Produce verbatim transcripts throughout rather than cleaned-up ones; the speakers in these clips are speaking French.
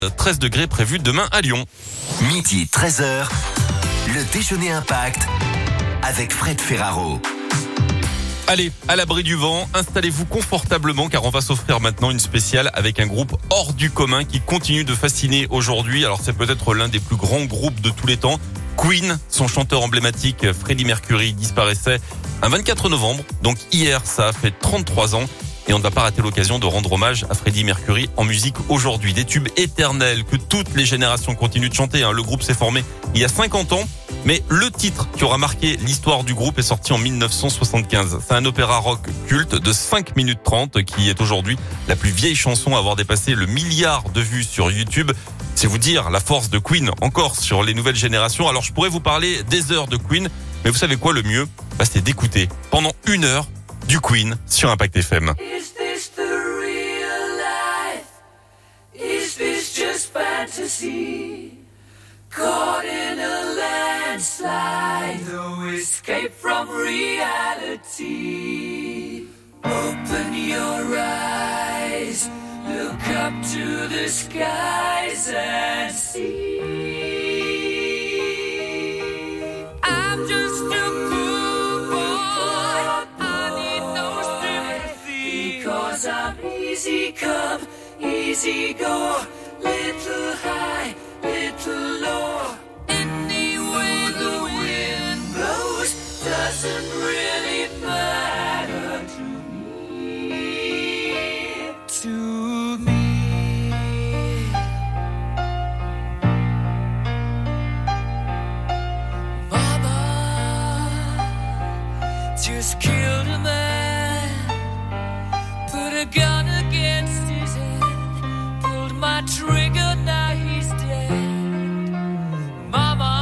treize degrés prévus demain à Lyon. Midi treize heures, le déjeuner Impact avec Fred Ferraro. Allez, à l'abri du vent, installez-vous confortablement car on va s'offrir maintenant une spéciale avec un groupe hors du commun qui continue de fasciner aujourd'hui. Alors c'est peut-être l'un des plus grands groupes de tous les temps. Queen, son chanteur emblématique Freddie Mercury disparaissait un vingt-quatre novembre. Donc hier, ça a fait trente-trois ans. Et on ne va pas rater l'occasion de rendre hommage à Freddie Mercury en musique aujourd'hui. Des tubes éternels que toutes les générations continuent de chanter. Le groupe s'est formé il y a cinquante ans. Mais le titre qui aura marqué l'histoire du groupe est sorti en dix-neuf cent soixante-quinze. C'est un opéra rock culte de cinq minutes trente qui est aujourd'hui la plus vieille chanson à avoir dépassé le milliard de vues sur YouTube. C'est vous dire la force de Queen encore sur les nouvelles générations. Alors je pourrais vous parler des heures de Queen, mais vous savez quoi, le mieux, bah, c'est d'écouter pendant une heure du Queen sur Impact F M. Is this the real life? Is this just fantasy? Caught in a landslide, no escape from reality. Open your eyes, look up to the skies and see. I'm just a poor boy, I need no sympathy, because I'm easy come, easy go, little high, little low. Any way the wind blows doesn't really matter to me, to me. Mama just killed a man, put a gun against his head, pulled my trigger, now he's dead. Mama,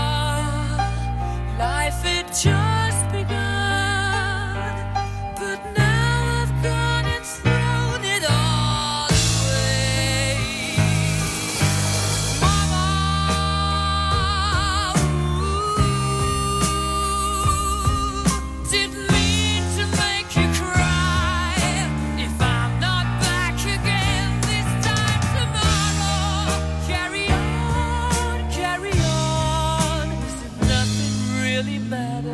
life had just begun, but now I've gone and thrown it all away. Mama, ooh, didn't mean to make you cry. If I'm not back again this time tomorrow, carry on, carry on, as if nothing really matters.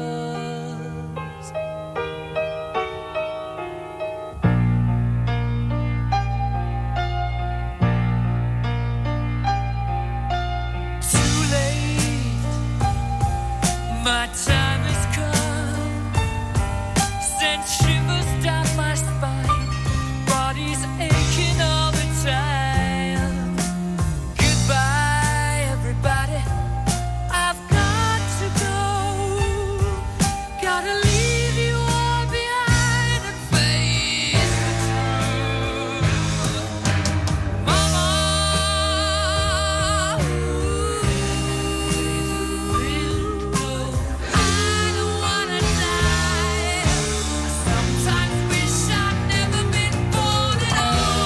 Too late, my time has come, sent shivers down my spine, body's aching all the time. Goodbye, everybody, I've got to go, gotta leave you all behind and face the truth. Mama, I don't wanna die. Sometimes wish I'd never been born at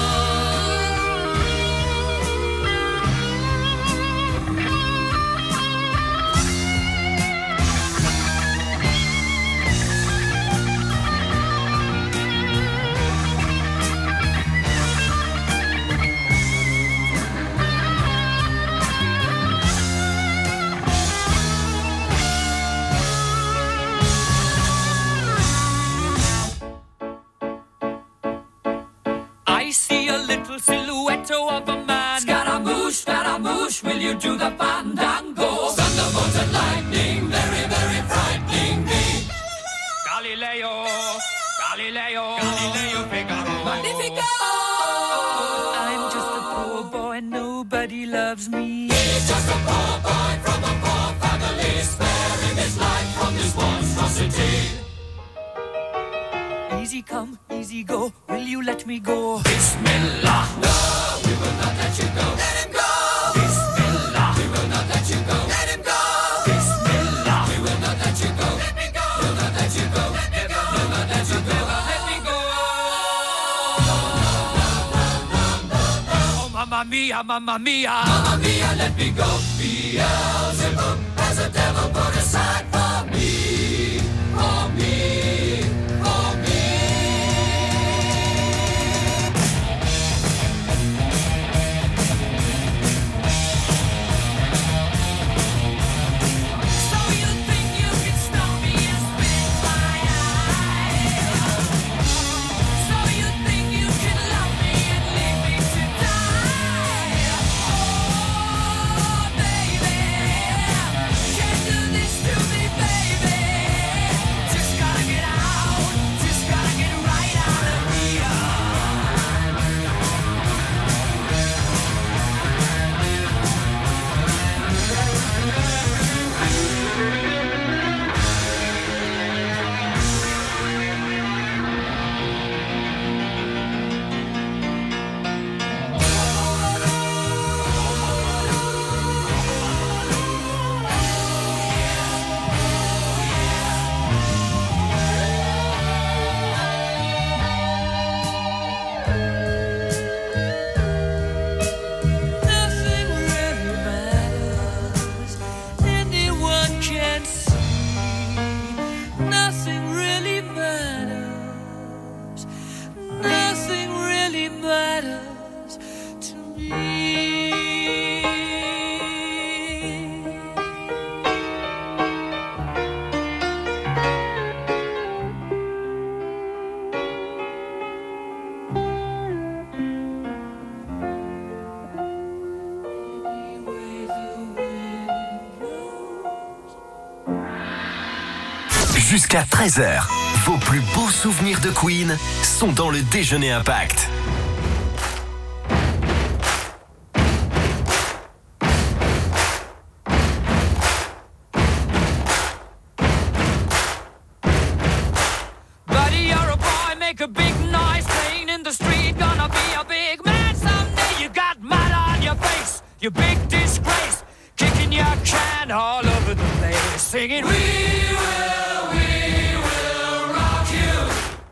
I see a little silhouette of a man. Scaramouche, Scaramouche, will you do the fandango? Thunderbolt and lightning, very, very frightening me. Galileo, Galileo, Galileo Figaro. Magnifico! I'm just a poor boy, nobody loves me. He's just a poor boy from a poor family, sparing his life from this monstrosity. Easy come, easy go, will you let me go? Bismillah, no, we will not let you go. Let him go! Bismillah, we will not let you go. Let him go! Bismillah, we will not let you go. Let me go! We'll not let you go. Let me go! We'll not let you go. Let me go! Oh, mamma mia, mamma mia! Mamma mia, let me go. Beelzebub has a devil put aside for me. For me. For me. Jusqu'à treize heures, vos plus beaux souvenirs de Queen sont dans le Déjeuner Impact. Buddy, you're a boy, make a big noise, playing in the street, gonna be a big man someday. You got mud on your face, you big disgrace, kicking your can all over the place, singing, we will, we will rock you.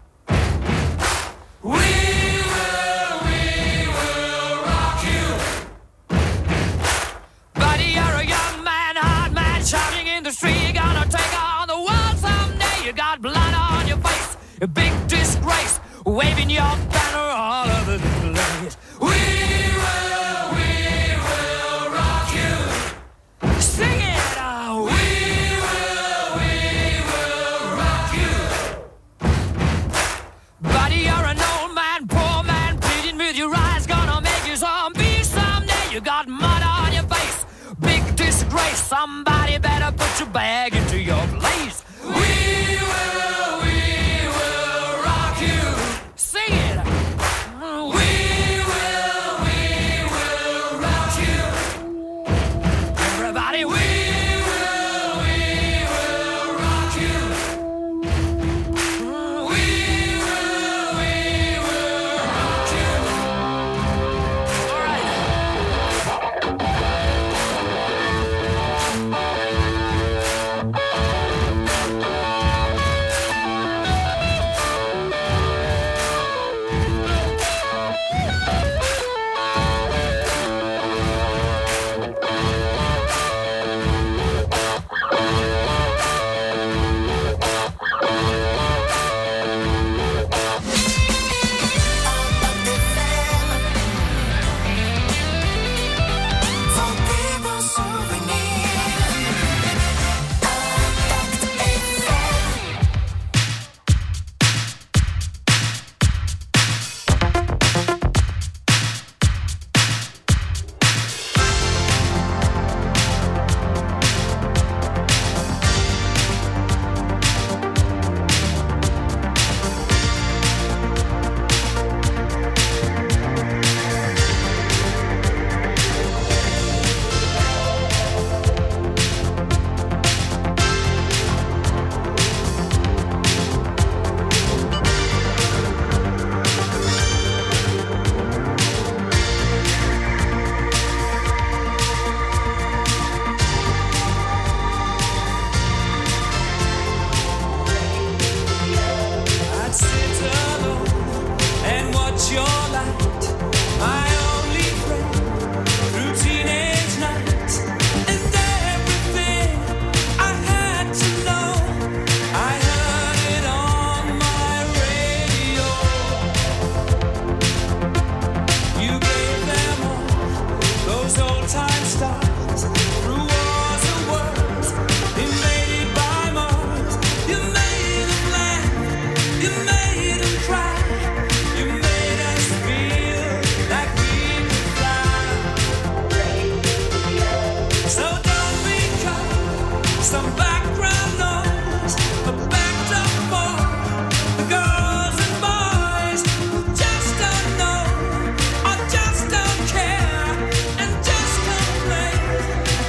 We will, we will rock you. Buddy, you're a young man, hard man, shouting in the street, you're gonna take on the world someday. You got blood on your face, a big disgrace, waving your banner all over the place. We will, we will rock you. Sing it out. We will, we will rock you. Buddy, you're an old man, poor man, pleading with your eyes, gonna make you zombie someday. You got mud on your face, big disgrace. Somebody better put your bag into your place. We will, we will rock you. Sing it. We will, we will rock you. Everybody, we will, we will rock you. We will, we will rock you. All right. I'd sit alone and watch your light, my only friend through teenage nights, and everything I had to know, I heard it on my radio. You gave them all those old time stars through wars and worlds invaded by Mars. You made them laugh, you made them cry, you made us feel like we could fly. So don't become some background noise, but backed up for the girls and boys who just don't know or just don't care and just complain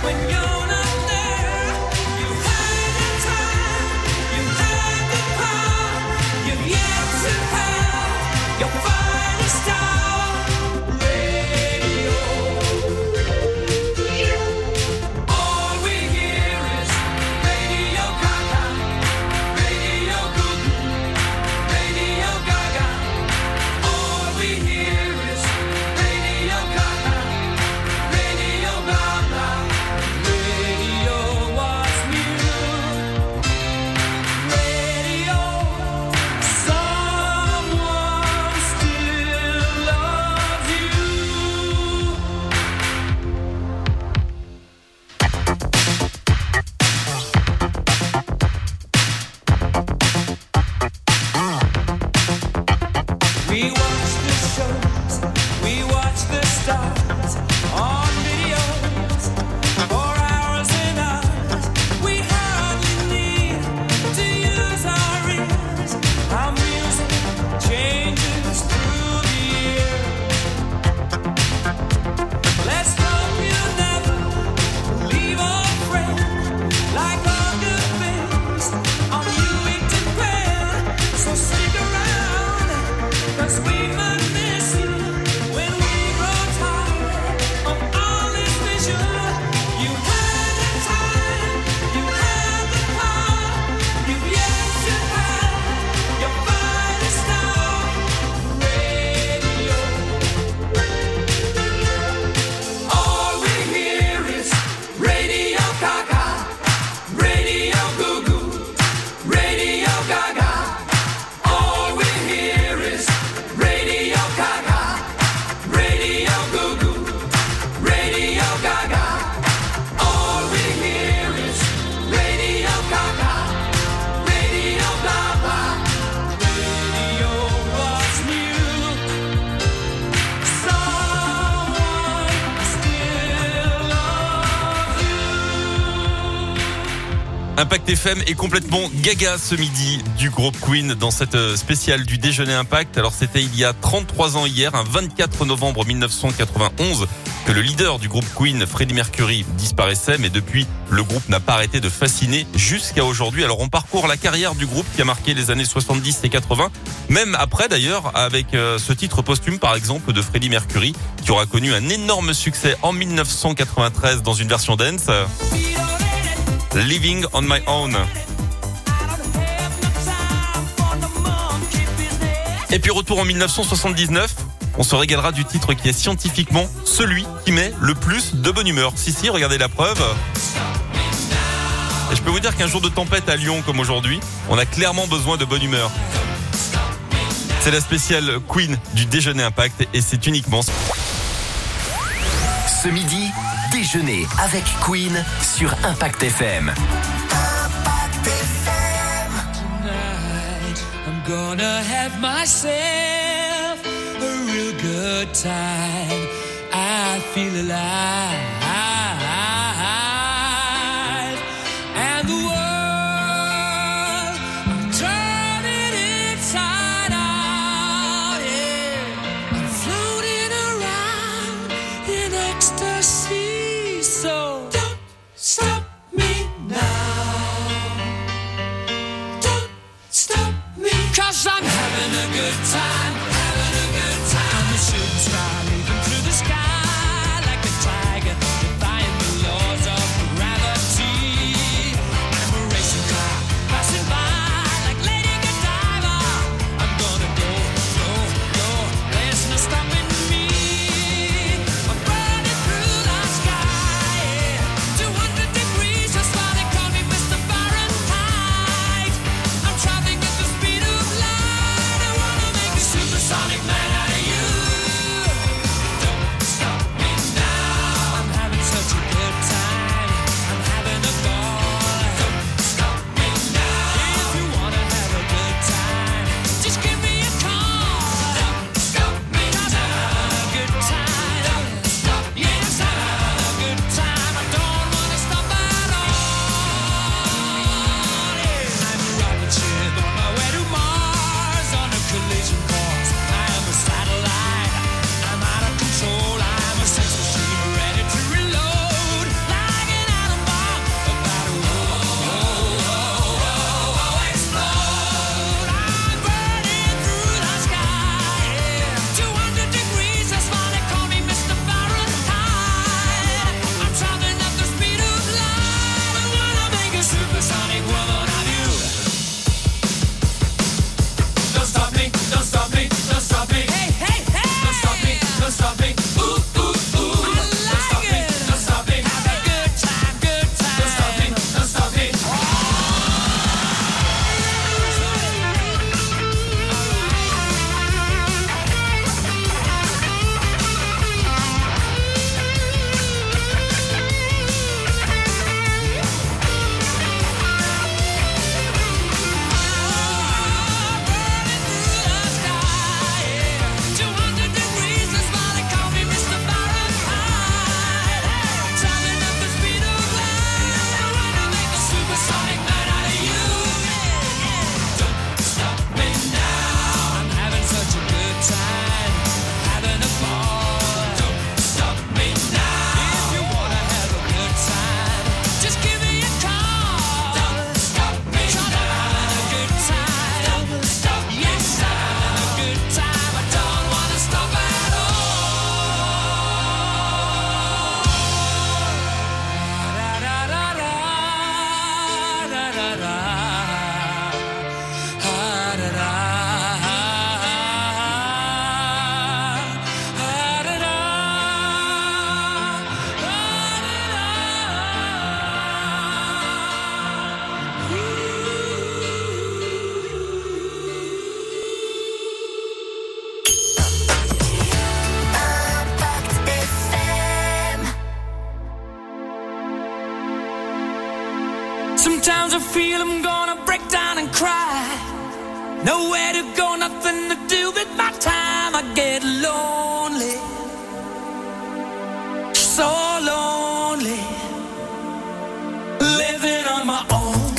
Impact F M est complètement gaga ce midi du groupe Queen dans cette spéciale du déjeuner Impact. Alors c'était il y a trente-trois ans hier, un vingt-quatre novembre mille neuf cent quatre-vingt-onze, que le leader du groupe Queen, Freddie Mercury, disparaissait. Mais depuis, le groupe n'a pas arrêté de fasciner jusqu'à aujourd'hui. Alors on parcourt la carrière du groupe qui a marqué les années soixante-dix et quatre-vingts. Même après d'ailleurs, avec ce titre posthume par exemple de Freddie Mercury, qui aura connu un énorme succès en mille neuf cent quatre-vingt-treize dans une version dance. Living on my own. Et puis retour en mille neuf cent soixante-dix-neuf, on se régalera du titre qui est scientifiquement celui qui met le plus de bonne humeur. Si, si, regardez la preuve. Et je peux vous dire qu'un jour de tempête à Lyon comme aujourd'hui, on a clairement besoin de bonne humeur. C'est la spéciale Queen du déjeuner Impact et c'est uniquement... Ce midi, déjeuner avec Queen sur Impact F M. Impact F M. Tonight, I'm gonna have myself a real good time. I feel alive. And the world, I'm turning inside out. Yeah, I'm floating around in ecstasy. So don't stop me now. Don't stop me. 'Cause I'm having a good time, having a good time. I'm a shooting star leaping through the sky like a tiger, defying the laws of gravity. I'm a racing car passing by like Lady Godiva. I'm gonna go, go, go. There's no stopping me. I'm burning through the sky, yeah. two hundred degrees, that's why they call me Mister Fahrenheit. I'm traveling at the speed of light. I wanna make a supersonic man out of you. Don't stop me now. I'm having such a good time. I'm having a ball. Don't stop me now. If you wanna have a good time, just give me a call. Don't stop me now. I'm having a good time. Don't stop me now. Yes, I'm having a good time. I don't wanna stop at all. Yeah. I'm a rocket ship on my way to Mars on a collision course. I am a satellite. I'm out of control. I'm a sex machine ready to reload. Like an atom bomb about to whoa, whoa, whoa, whoa, explode. I'm burning through the sky. Yeah. two hundred degrees, that's why they call me Mister Fahrenheit. I'm traveling at the speed of light. I wanna make a supersonic woman of you. Don't stop me, don't stop me, don't stop me. Hey, hey, hey. Don't stop me, don't stop me. Ooh, ooh, ooh. I like it. Don't stop me, don't stop me. Have a good time, good time. Don't stop me, don't stop me. two hundred degrees, that's why they call me Mister Fahrenheit. Traveling at the speed of light. I wanna make a supersonic man out of you. Don't stop me now. I'm having such a good time, having a ball. Don't stop me now. If you wanna have a good time, just give me a call. Don't stop me now. I'm having a good time. Don't stop me. Yes, I'm having a good time. I don't wanna stop at all. Da da da da da da da. Ah, da da. Ah, da da. Impact F M. Sometimes I feel I'm gonna break down and cry. Nowhere to go, nothing to do with my time. I get lonely, so lonely, living on my own.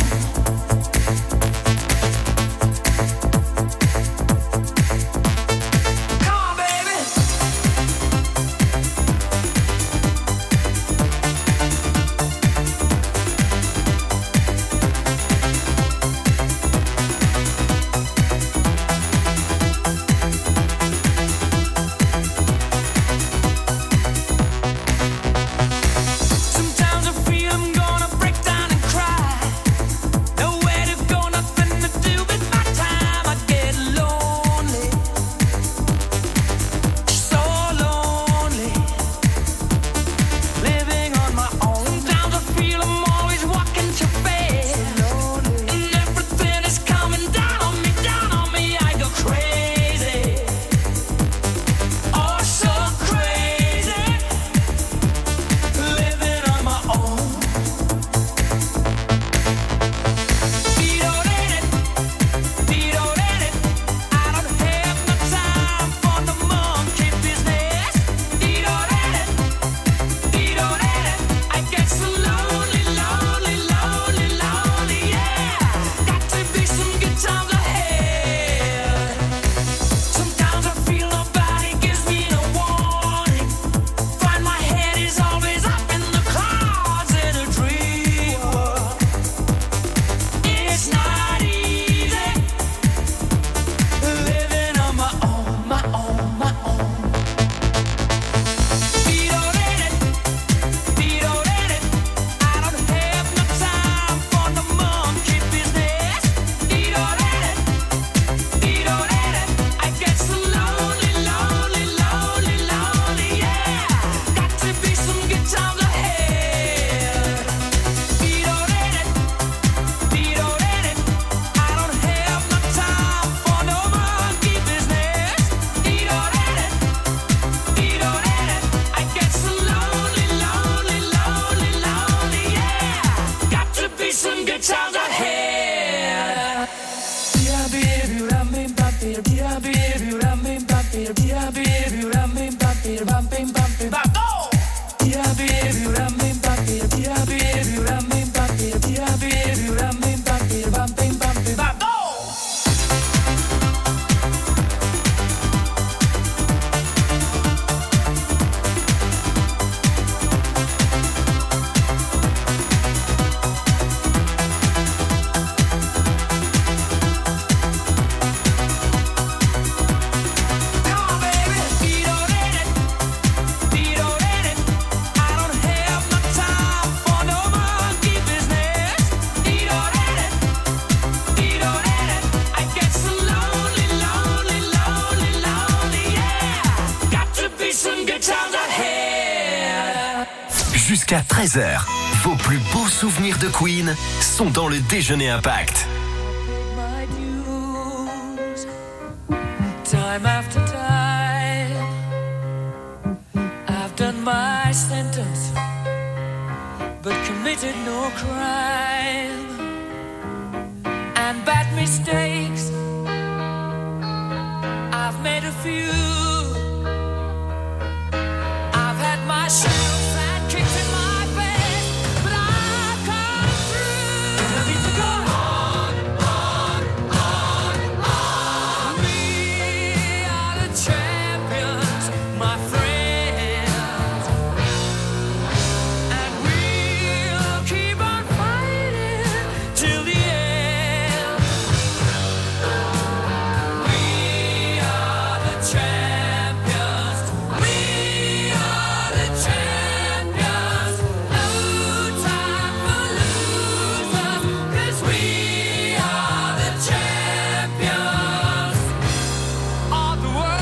Jusqu'à treize heures, vos plus beaux souvenirs de Queen sont dans le Déjeuner Impact. My dues, time after time, I've done my sentence, but committed no crime, and bad mistakes, I've made a few, I've had my share of bad kicks in my face, but I've come through. I need to go on, on, on, on. We are the champions, my friends, and we'll keep on fighting till the end. We are the champions. We are the champions. No time for losers, 'cause we are the champions of the world.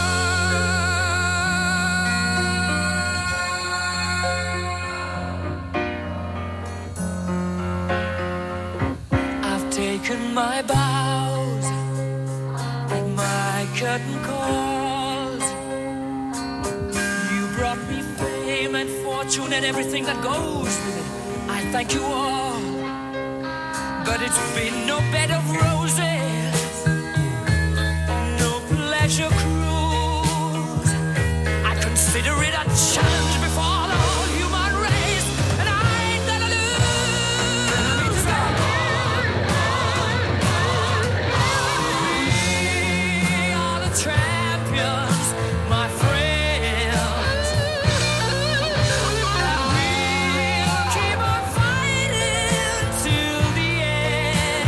I've taken my bows with my curtain calls. You brought me fame and fortune and everything that goes with it. I thank you all, but it's been no bed of roses, no pleasure cruise. I consider it a challenge before the whole human race, and I ain't gonna lose. We are the champions, my friends, and we'll keep on fighting till the end.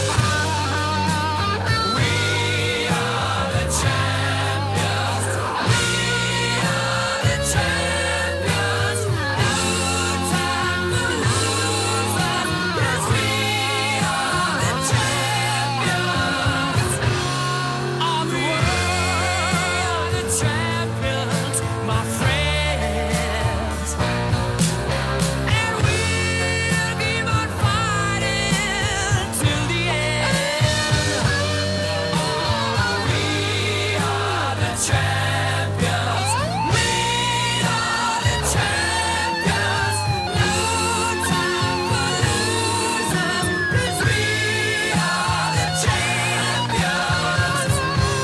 We are the champions. We are the champions. No time for losers, 'cause we are the champions of the world. The champions, my friends, and we'll keep on fighting till the end. Oh, we are the champions. We are the champions. No time for losers, 'cause we are the champions.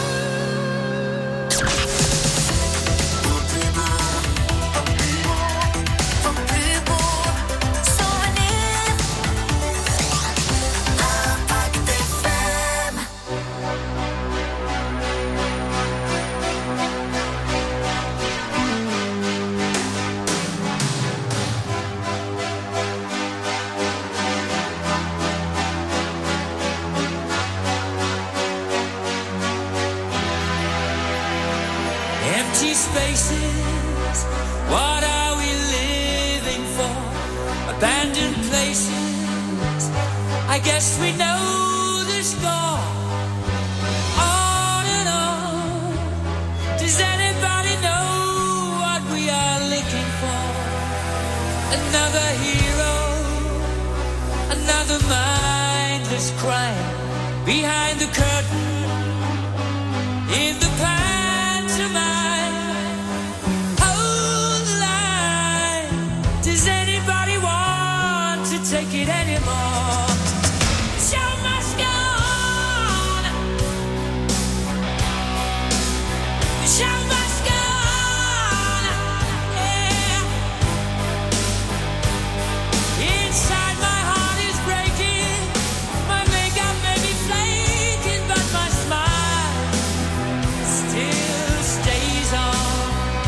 Empty spaces, what are we living for? Abandoned places, I guess we know the score. On and on, does anybody know what we are looking for? Another hero, another mindless crime behind the curtain, in the pantomime. Hold the line. Does anybody want to take it anymore? The show must go on. The show must go on. Yeah. Inside my heart is breaking. My makeup may be flaking, but my smile still stays on.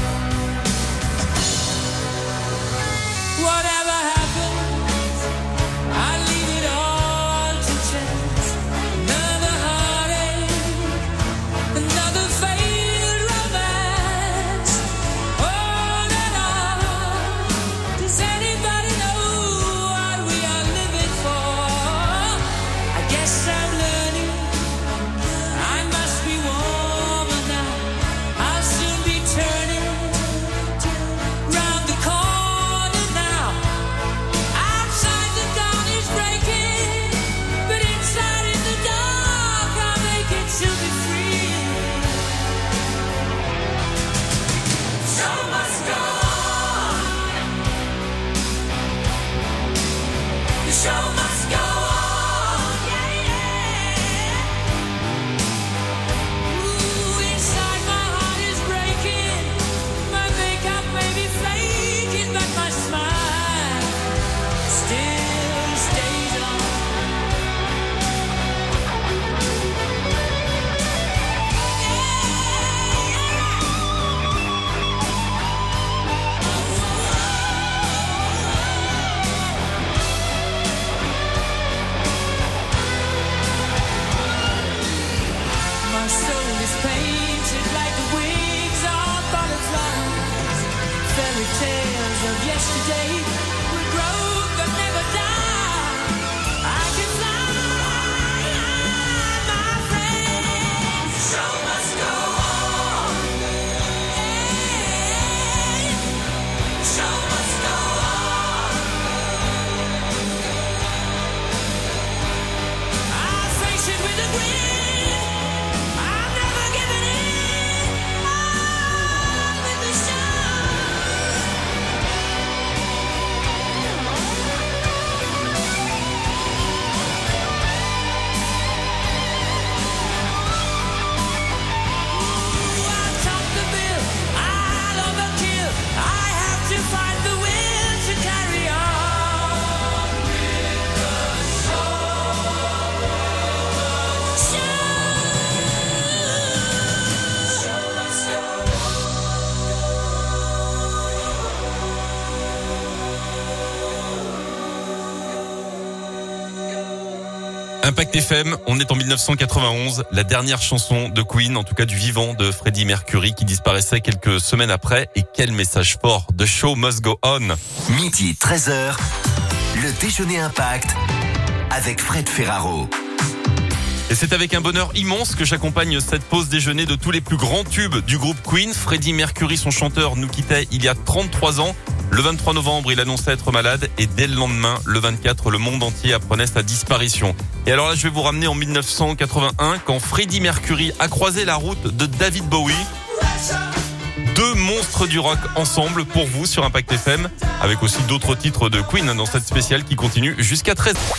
Whatever happens, I leave it all to chance. Another heartache, another failed romance. On and on. Does anybody know what we are living for? I guess I'm learning. I must be warmer now. I'll soon be turning round the corner Impact F M, on est en dix-neuf cent quatre-vingt-onze, la dernière chanson de Queen, en tout cas du vivant de Freddie Mercury qui disparaissait quelques semaines après. Et quel message fort, The Show Must Go On. Midi treize heures, le déjeuner Impact avec Fred Ferraro. Et c'est avec un bonheur immense que j'accompagne cette pause déjeuner de tous les plus grands tubes du groupe Queen. Freddie Mercury, son chanteur, nous quittait il y a trente-trois ans. Le vingt-trois novembre, il annonçait être malade et dès le lendemain, le vingt-quatre, le monde entier apprenait sa disparition. Et alors là, je vais vous ramener en dix-neuf cent quatre-vingt-un quand Freddie Mercury a croisé la route de David Bowie. Deux monstres du rock ensemble pour vous sur Impact F M, avec aussi d'autres titres de Queen dans cette spéciale qui continue jusqu'à treize heures.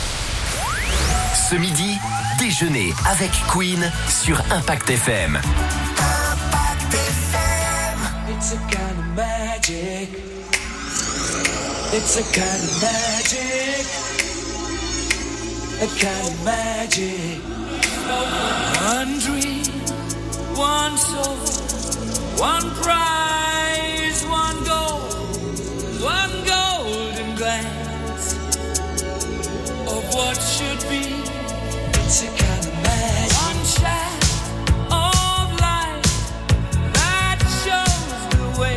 Ce midi, déjeuner avec Queen sur Impact F M. Impact F M. It's a kind of magic. It's a kind of magic. A kind of magic. One dream, one soul, one prize, one goal, one golden glance of what should be. It's a kind of magic. One shaft of light that shows the way.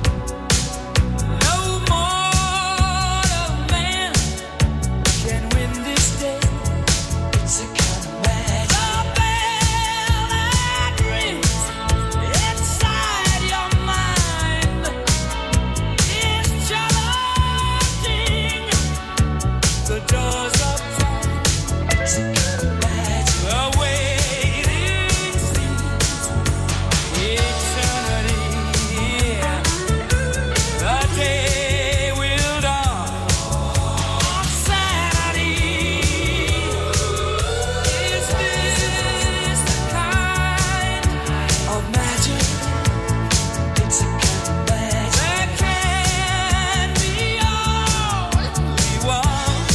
No mortal man can win this day. It's a kind of magic. The bell that rings inside your mind is challenging the doors of time. It's a kind of magic. The waiting seems eternity. The day will dawn on Saturday. Is this the kind of magic? It's a kind of magic. There can be only one.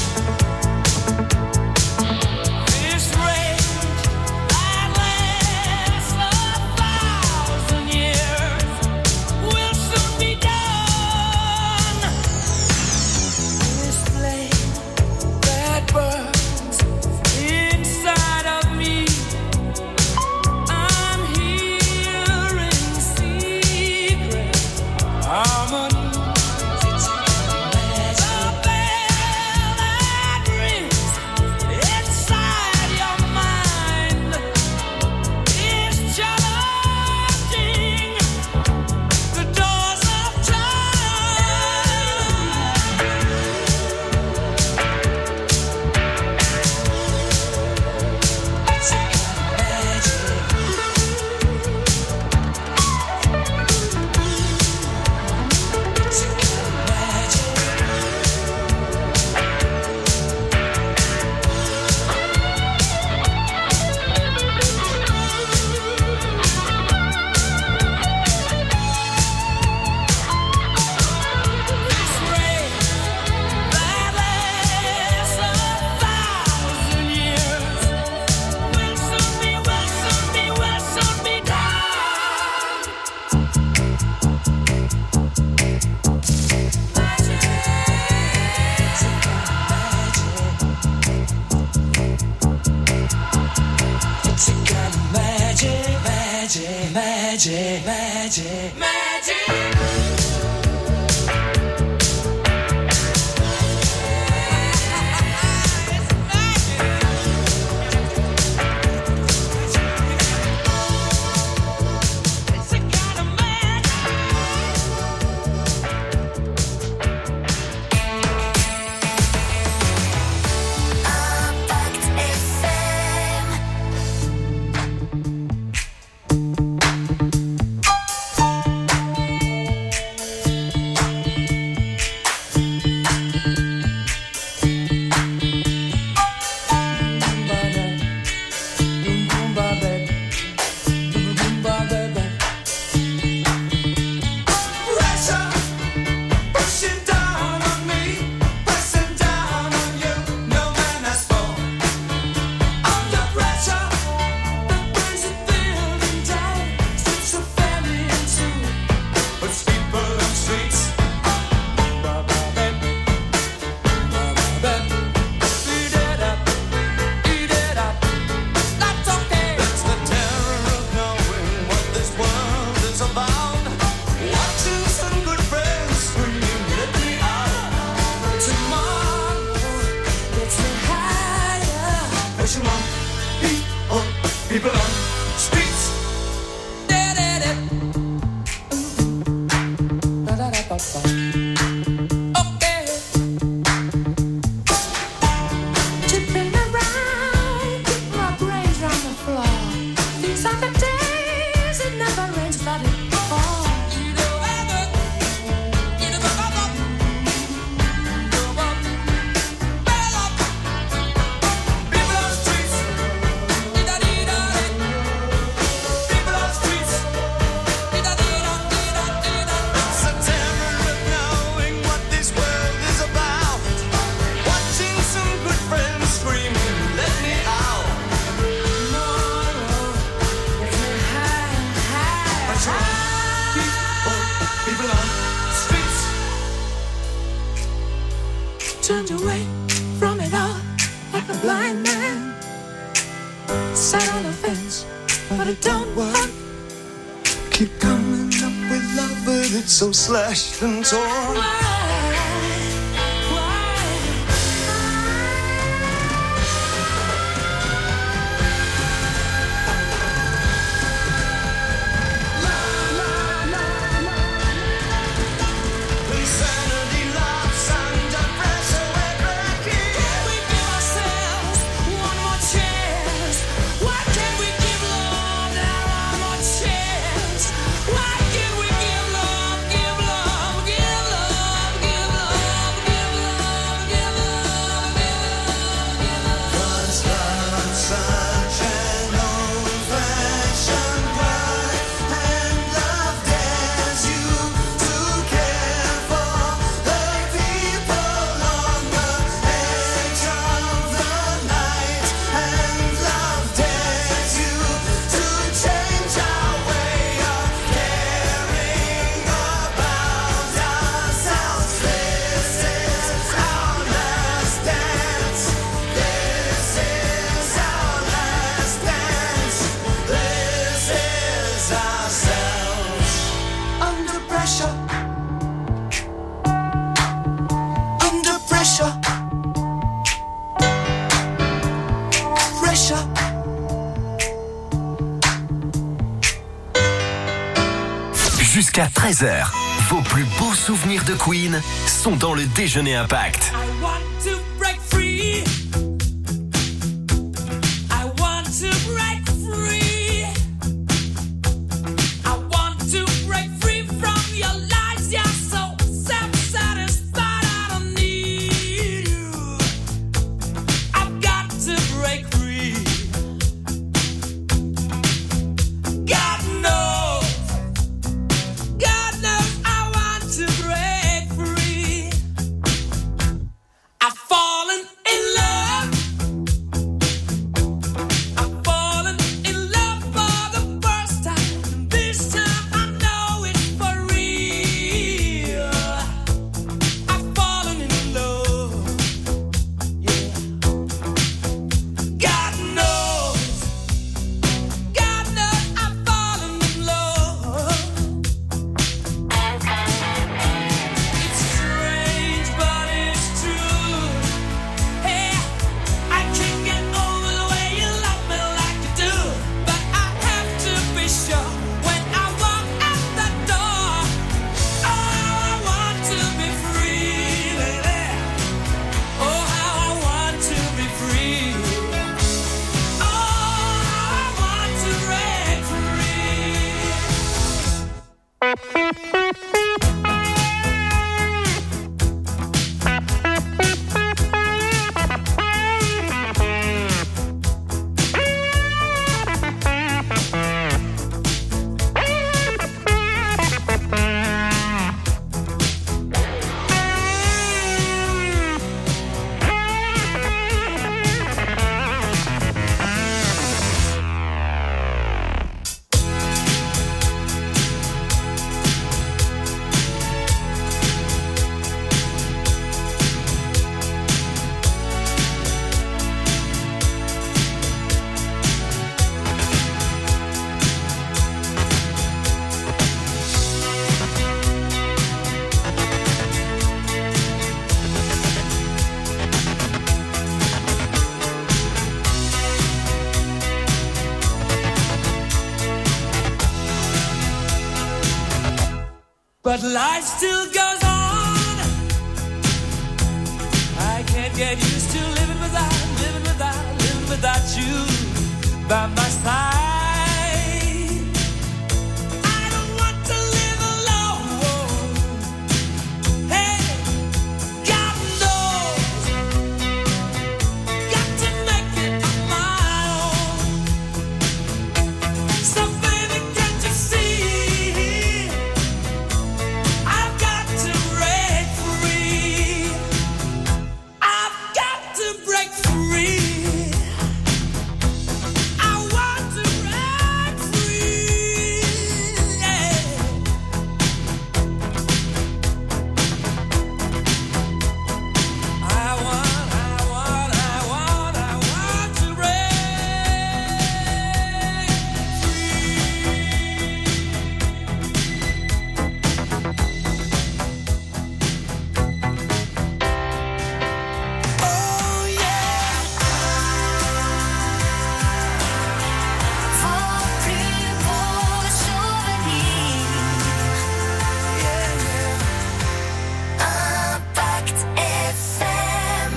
This rage that lasts a thousand years will soon be done. This flame that burns inside of me, I'm hearing secret harmonies. It's a kind of magic. The bell that rings inside your mind is challenging the doors of time. It's a kind of magic. It's a kind of magic. This rain that lasts a thousand years will soon be, will soon be, will soon be done. Magic. It's a kind of magic. It's a kind of magic, magic, magic, magic, magic. People on streets. Okay. Tipping around, keep my brains on the floor. These are the days it never rains, but it falls. Turned away from it all like a blind man. Sat on the fence, but it don't work. Keep coming up with love, but it's so slashed and torn. Jusqu'à treize heures, vos plus beaux souvenirs de Queen sont dans le Déjeuner Impact. I want to break free. I want to break free. I want to break free from your lies. You're so self-satisfied. I don't need you. I've got to break free. God knows. God knows I want to break free. I fall. but life still goes on. I can't get used to living without, living without, living without you by my side. I don't want to live alone. Hey, God knows, got to make it on my own. So baby, can't you see, I've got to break free. I've got to break free. I want to break free. Yeah. I want, I want, I want, I want to break free. Oh yeah. Vos plus beaux souvenirs. Impact F M.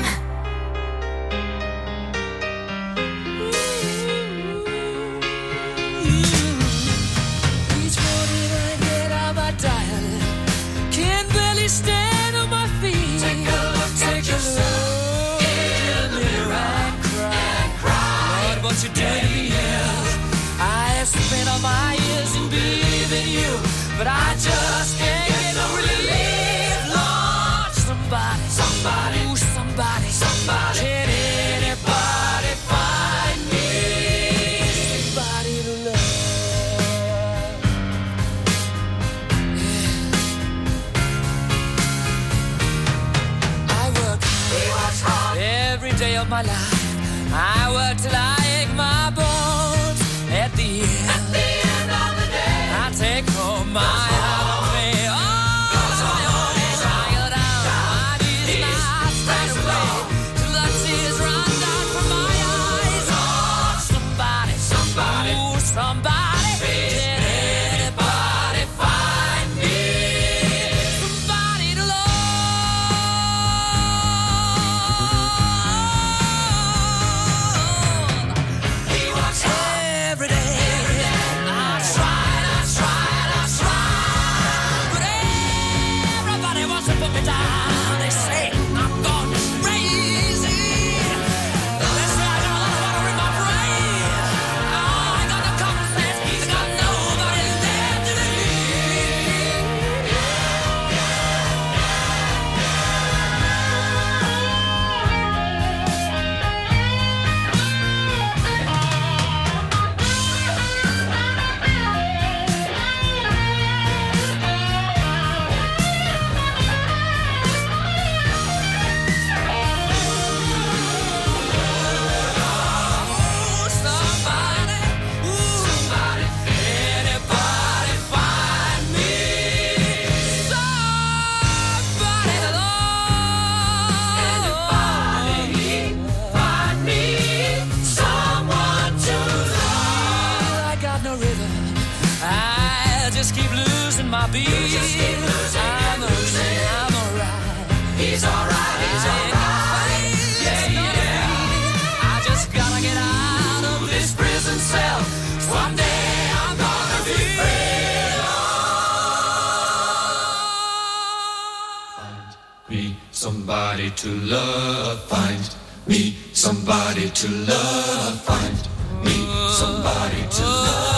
Each morning I get out my dial, can barely stand on my feet. Take a look, take a look in the mirror and cry. Lord, what you did to me is, I have spent all my years in believing you, but I just can't get no relief. Lord, somebody, somebody, ooh, somebody, somebody, can anybody find me somebody to love? I work hard every day of my life. I work till I ache my bones. At the end, at the end of the day, I take home my half pay. Oh, I go down my knees and I stand away till the tears run down from my eyes. Oh, somebody, somebody, ooh, somebody, can anybody find me somebody to love? He works hard every day. I tried, I tried, I tried, but everybody wants to put me down. They say I'm gone crazy. They say I got a lot of water in my brain. Oh, I got no common sense. I got nobody left to believe. Oh, somebody, ooh, somebody, anybody find me somebody to love? Anybody find me someone to love? I got no rhythm. I just keep losing my beat. I'm losing, I'm alright. He's alright, he's alright. Yeah, yeah. I just gotta get out of this prison cell. One day I'm gonna be free. Me somebody to love, find me somebody to love, find me somebody to love.